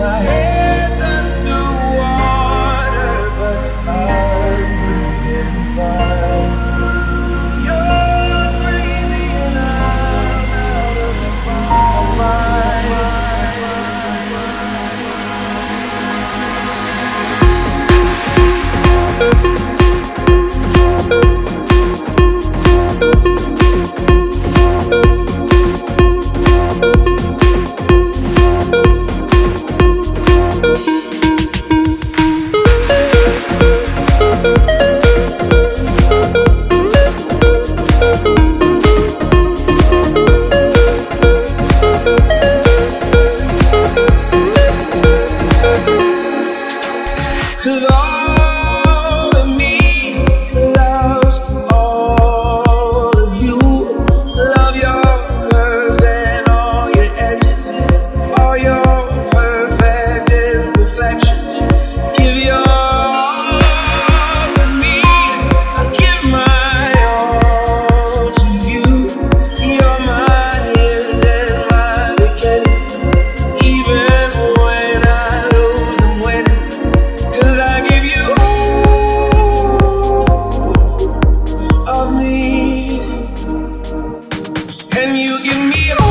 My head's underwater, but I'm breathing fine. You're breathing out of my Cause all of me loves all of you. Love your curves and all your edges, all your perfect imperfections. Give your all to me, I give my all to you. You're my end and my beginning. Even when I lose, I'm winning. 'Cause I give you all of me, and you give me all.